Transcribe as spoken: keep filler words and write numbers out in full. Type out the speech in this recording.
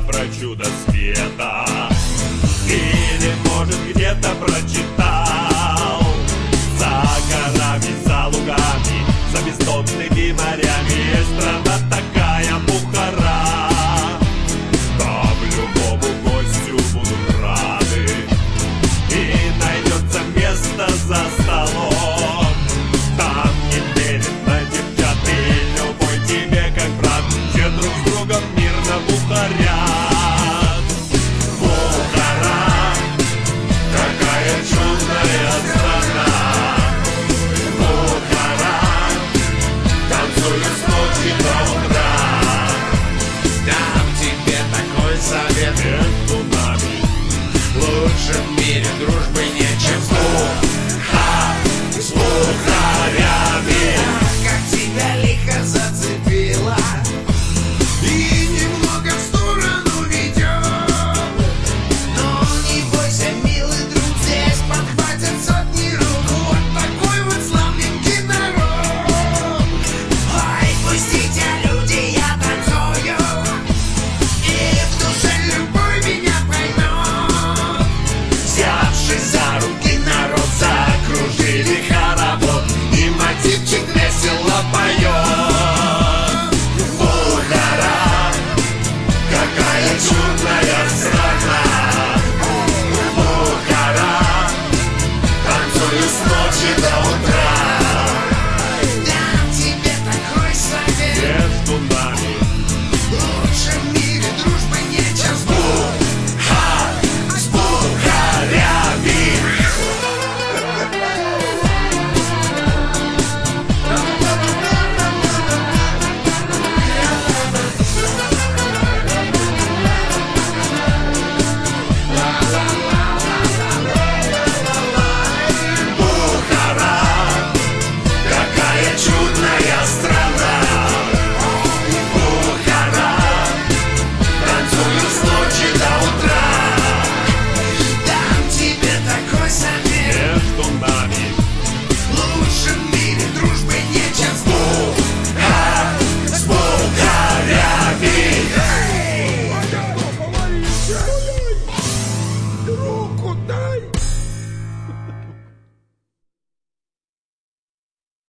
где-то про чудо света, или, может, где-то прочитал. За горами, за лугами, за бездонными морями есть страна такая, Бухара. Там любому гостю будут рады, и найдется место за столом. Там не делят на девчат, и любой тебе как брат, все друг с другом мирно бухарят.